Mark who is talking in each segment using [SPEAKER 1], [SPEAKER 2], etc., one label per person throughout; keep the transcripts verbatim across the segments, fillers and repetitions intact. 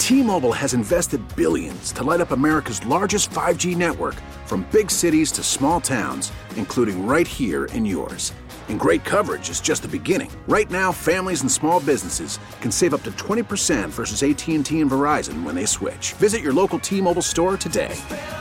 [SPEAKER 1] T-Mobile has invested billions to light up America's largest five G network, from big cities to small towns, including right here in yours. And great coverage is just the beginning. Right now, families and small businesses can save up to twenty percent versus A T and T and Verizon when they switch. Visit your local T-Mobile store today.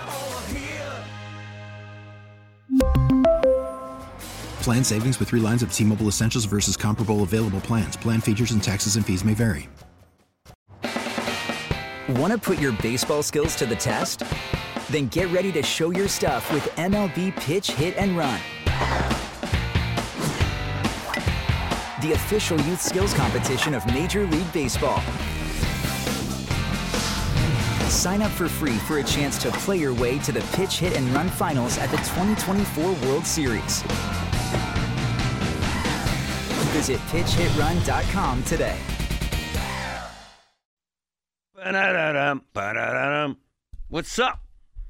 [SPEAKER 2] Plan savings with three lines of T-Mobile Essentials versus comparable available plans. Plan features and taxes and fees may vary.
[SPEAKER 3] Want to put your baseball skills to the test? Then get ready to show your stuff with M L B Pitch, Hit, and Run. The official youth skills competition of Major League Baseball. Sign up for free for a chance to play your way to the Pitch, Hit, and Run finals at the twenty twenty-four World Series. Visit pitch hit run dot com today.
[SPEAKER 4] What's up?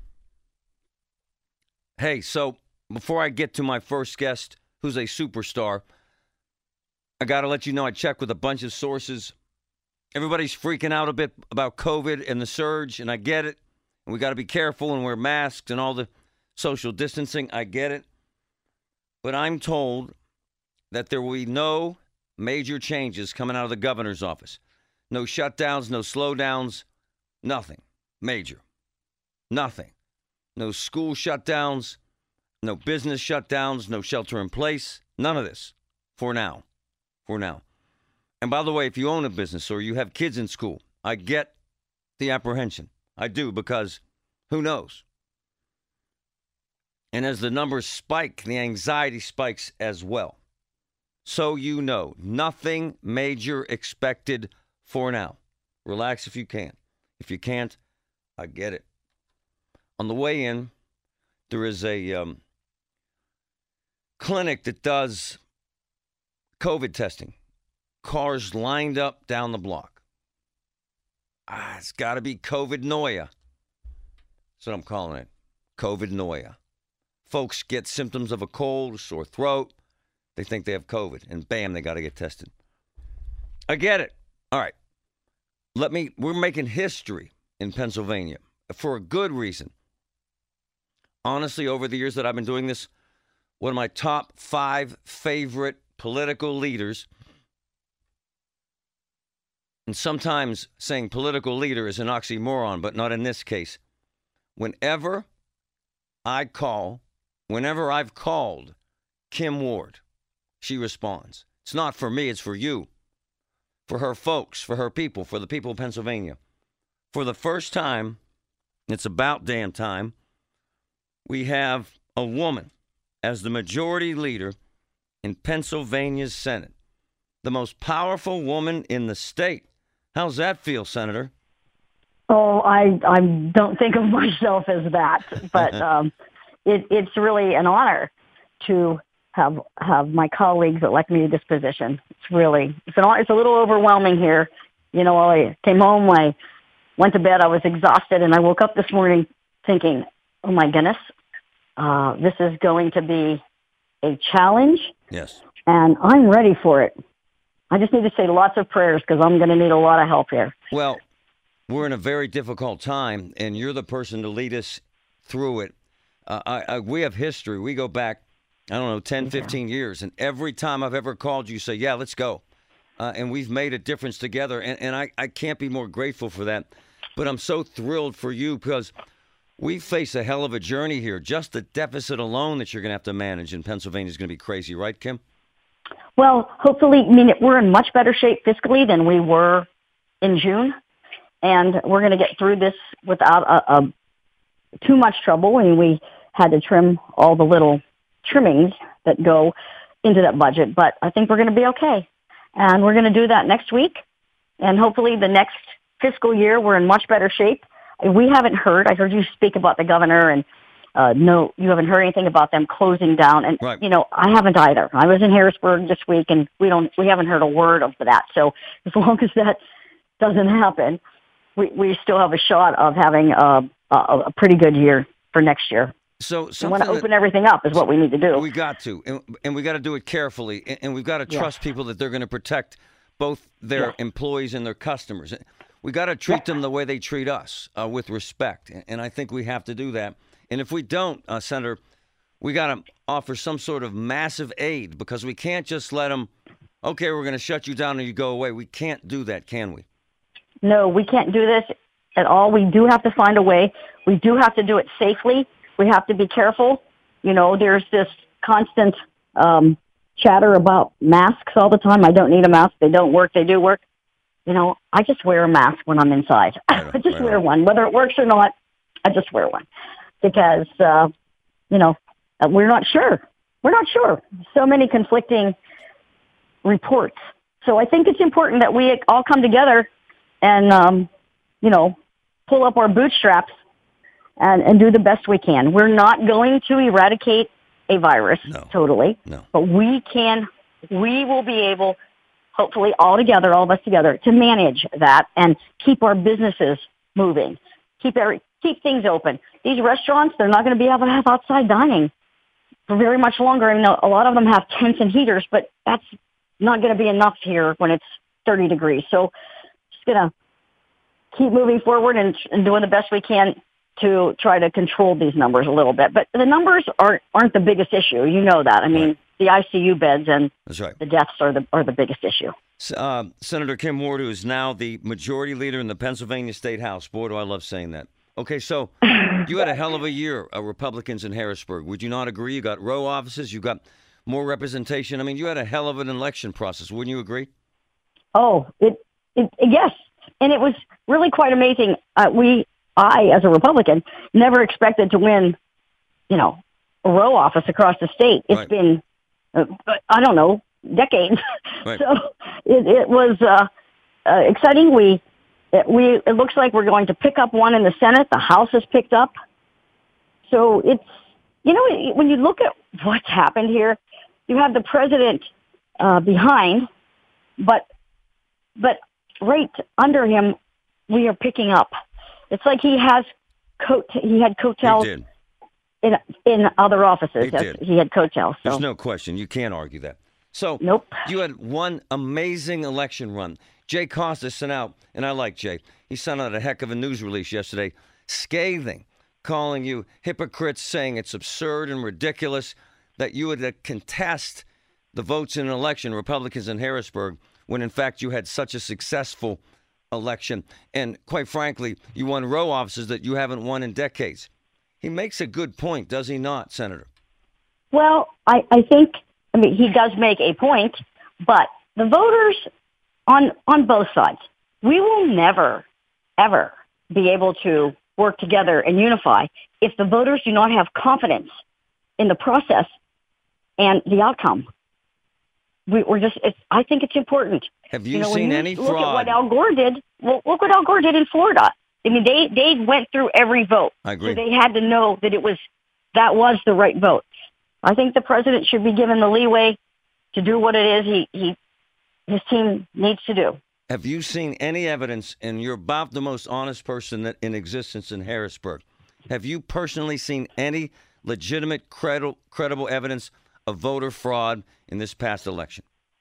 [SPEAKER 4] Hey, so before I get to my first guest, who's a superstar, I got to let you know I checked with a bunch of sources. Everybody's freaking out a bit about COVID and the surge, and I get it. And we got to be careful and wear masks and all the social distancing. I get it. But I'm told that there will be no major changes coming out of the governor's office. No shutdowns, no slowdowns, nothing major. Nothing. No school shutdowns, no business shutdowns, no shelter in place. None of this for now. For now. And by the way, if you own a business or you have kids in school, I get the apprehension. I do, because who knows? And as the numbers spike, the anxiety spikes as well. So you know, nothing major expected for now. Relax if you can. If you can't, I get it. On the way in, there is a um, clinic that does COVID testing. Cars lined up down the block. Ah, it's got to be COVID noia. That's what I'm calling it. COVID noia. Folks get symptoms of a cold, sore throat. They think they have COVID, and bam, they got to get tested. I get it. All right. Let me, we're making history in Pennsylvania for a good reason. Honestly, over the years that I've been doing this, one of my top five favorite political leaders, and sometimes saying political leader is an oxymoron, but not in this case. Whenever I call, whenever I've called Kim Ward, she responds. It's not for me, it's for you. For her folks, for her people, for the people of Pennsylvania. For the first time, it's about damn time, we have a woman as the majority leader in Pennsylvania's Senate. The most powerful woman in the state. How's that feel, Senator?
[SPEAKER 5] Oh, I I don't think of myself as that, but um, it, it's really an honor to have have my colleagues elect me to this position. It's really it's an it's a little overwhelming here. You know, I came home, I went to bed, I was exhausted, and I woke up this morning thinking, "Oh my goodness, uh, this is going to be a challenge."
[SPEAKER 4] Yes,
[SPEAKER 5] and I'm ready for it. I just need to say lots of prayers because I'm going to need a lot of help here.
[SPEAKER 4] Well, we're in a very difficult time, and you're the person to lead us through it. Uh, I, I, we have history. We go back, I don't know, ten, fifteen years, and every time I've ever called you, say, yeah, let's go. Uh, and we've made a difference together, and, and I, I can't be more grateful for that. But I'm so thrilled for you because we face a hell of a journey here. Just the deficit alone that you're going to have to manage in Pennsylvania is going to be crazy, right, Kim?
[SPEAKER 5] Well, hopefully, I mean, we're in much better shape fiscally than we were in June, and we're going to get through this without a, a, too much trouble. And we had to trim all the little trimmings that go into that budget, but I think we're going to be okay. And we're going to do that next week, and hopefully the next fiscal year we're in much better shape. We haven't heard, I heard you speak about the governor, and uh, no, you haven't heard anything about them closing down. And,
[SPEAKER 4] right.
[SPEAKER 5] you know, I haven't either. I was in Harrisburg this week, and we don't, we haven't heard a word of that. So as long as that doesn't happen, we, we still have a shot of having a, a, a pretty good year for next year.
[SPEAKER 4] So
[SPEAKER 5] we want to open everything up is what we need to do.
[SPEAKER 4] We got to, and, and we got to do it carefully, and, and we've got to trust yeah. people that they're going to protect both their yeah. employees and their customers. we got to treat them the way they treat us, uh, with respect. And I think we have to do that. And if we don't, uh, Senator, we got to offer some sort of massive aid, because we can't just let them, okay, we're going to shut you down and you go away. We can't do that, can we?
[SPEAKER 5] No, we can't do this at all. We do have to find a way. We do have to do it safely. We have to be careful. You know, there's this constant um, chatter about masks all the time. I don't need a mask. They don't work. They do work. You know, I just wear a mask when I'm inside.
[SPEAKER 4] Right,
[SPEAKER 5] I just
[SPEAKER 4] right
[SPEAKER 5] wear
[SPEAKER 4] on.
[SPEAKER 5] one. Whether it works or not, I just wear one. Because, uh, you know, we're not sure. We're not sure. So many conflicting reports. So I think it's important that we all come together and, um, you know, pull up our bootstraps and, and do the best we can. We're not going to eradicate a virus
[SPEAKER 4] No.
[SPEAKER 5] totally,
[SPEAKER 4] No.
[SPEAKER 5] but we can, we will be able, hopefully all together, all of us together, to manage that and keep our businesses moving, keep every, keep things open. These restaurants, they're not going to be able to have outside dining for very much longer. I mean, a lot of them have tents and heaters, but that's not going to be enough here when it's thirty degrees. So just going to keep moving forward and, and doing the best we can to try to control these numbers a little bit. But the numbers aren't, aren't the biggest issue. You know that. I mean,
[SPEAKER 4] Right.
[SPEAKER 5] the I C U beds and
[SPEAKER 4] That's right.
[SPEAKER 5] the deaths are the, are the biggest issue.
[SPEAKER 4] Uh, Senator Kim Ward, who is now the majority leader in the Pennsylvania State House. Boy, do I love saying that. Okay, so you had a hell of a year, uh, Republicans in Harrisburg. Would you not agree? You got row offices. You got more representation. I mean, you had a hell of an election process. Wouldn't you agree?
[SPEAKER 5] Oh, it, it, yes. And it was really quite amazing. Uh, we, I, as a Republican, never expected to win, you know, a row office across the state. It's
[SPEAKER 4] Right.
[SPEAKER 5] been, uh, I don't know, decades.
[SPEAKER 4] Right.
[SPEAKER 5] So it, it was uh, uh, exciting. We, it, we, it looks like we're going to pick up one in the Senate. The House has picked up. So it's, you know, when you look at what's happened here, you have the president uh, behind, but, but right under him, we are picking up. It's like he has coat. He had
[SPEAKER 4] He
[SPEAKER 5] coattails
[SPEAKER 4] did.
[SPEAKER 5] in in other offices.
[SPEAKER 4] He
[SPEAKER 5] Yes,
[SPEAKER 4] did.
[SPEAKER 5] he had coattails. So
[SPEAKER 4] There's no question. You can't argue that. So
[SPEAKER 5] Nope.
[SPEAKER 4] you had one amazing election run. Jay Costa sent out, and I like Jay, he sent out a heck of a news release yesterday, scathing, calling you hypocrites, saying it's absurd and ridiculous that you would uh, contest the votes in an election, Republicans in Harrisburg, when in fact you had such a successful election. And quite frankly, you won row offices that you haven't won in decades. He makes a good point, does he not, Senator?
[SPEAKER 5] Well, I, I think, I mean, he does make a point, but the voters on on both sides, we will never, ever be able to work together and unify if the voters do not have confidence in the process and the outcome. We, we're just, it's, I think it's important.
[SPEAKER 4] Have you,
[SPEAKER 5] You know, when
[SPEAKER 4] seen
[SPEAKER 5] you
[SPEAKER 4] any
[SPEAKER 5] look
[SPEAKER 4] fraud?
[SPEAKER 5] at what Al Gore did, well, look what Al Gore did in Florida. I mean, they, they went through every vote.
[SPEAKER 4] I agree.
[SPEAKER 5] So they had to know that it was, that was the right vote. I think the president should be given the leeway to do what it is he, he his team needs to do.
[SPEAKER 4] Have you seen any evidence, and you're about the most honest person that in existence in Harrisburg, have you personally seen any legitimate, credible, credible evidence of voter fraud in this past election?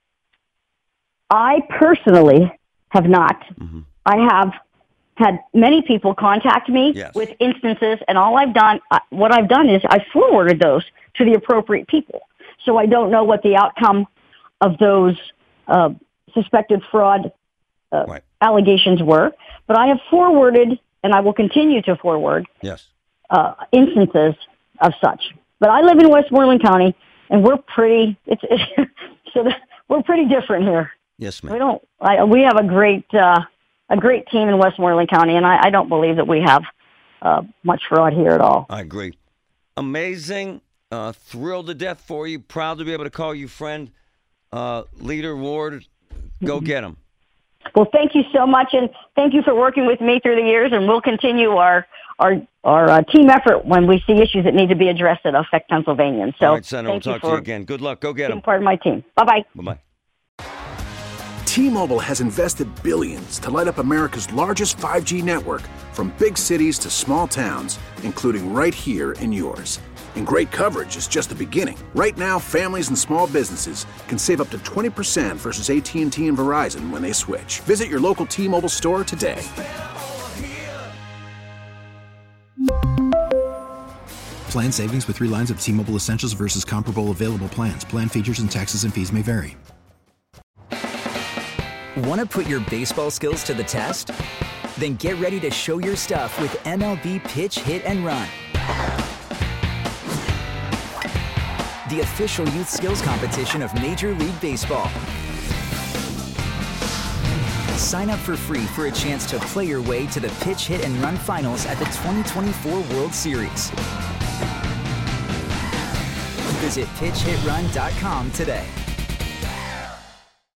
[SPEAKER 5] I personally have not.
[SPEAKER 4] Mm-hmm.
[SPEAKER 5] I have had many people contact me
[SPEAKER 4] Yes.
[SPEAKER 5] with instances, and all I've done, uh, what I've done is I forwarded those to the appropriate people. So I don't know what the outcome of those uh, suspected fraud uh,
[SPEAKER 4] Right.
[SPEAKER 5] allegations were, but I have forwarded, and I will continue to forward
[SPEAKER 4] Yes.
[SPEAKER 5] uh, instances of such. But I live in Westmoreland County, and we're pretty. It's, it's so that we're pretty different here.
[SPEAKER 4] Yes,
[SPEAKER 5] We
[SPEAKER 4] ma'am.
[SPEAKER 5] don't. I, we have a great uh, a great team in Westmoreland County, and I, I don't believe that we have uh, much fraud here at all.
[SPEAKER 4] I agree. Amazing. Uh, thrilled to death for you. Proud to be able to call you friend. Uh, Leader Ward, go get him.
[SPEAKER 5] Well, thank you so much, and thank you for working with me through the years, and we'll continue our our our uh, team effort when we see issues that need to be addressed that affect Pennsylvanians. So,
[SPEAKER 4] All right, Senator, we'll
[SPEAKER 5] thank you
[SPEAKER 4] talk to you
[SPEAKER 5] for
[SPEAKER 4] again. Good luck. Go get
[SPEAKER 5] being
[SPEAKER 4] him.
[SPEAKER 5] part of my team. Bye bye.
[SPEAKER 4] Bye-bye.
[SPEAKER 1] T-Mobile has invested billions to light up America's largest five G network, from big cities to small towns, including right here in yours. And great coverage is just the beginning. Right now, families and small businesses can save up to twenty percent versus A T and T and Verizon when they switch. Visit your local T-Mobile store today.
[SPEAKER 2] Plan savings with three lines of T-Mobile Essentials versus comparable available plans. Plan features and taxes and fees may vary.
[SPEAKER 3] Want to put your baseball skills to the test? Then get ready to show your stuff with M L B Pitch, Hit, and Run. The official youth skills competition of Major League Baseball. Sign up for free for a chance to play your way to the Pitch, Hit, and Run finals at the twenty twenty-four World Series. Visit pitch hit run dot com today.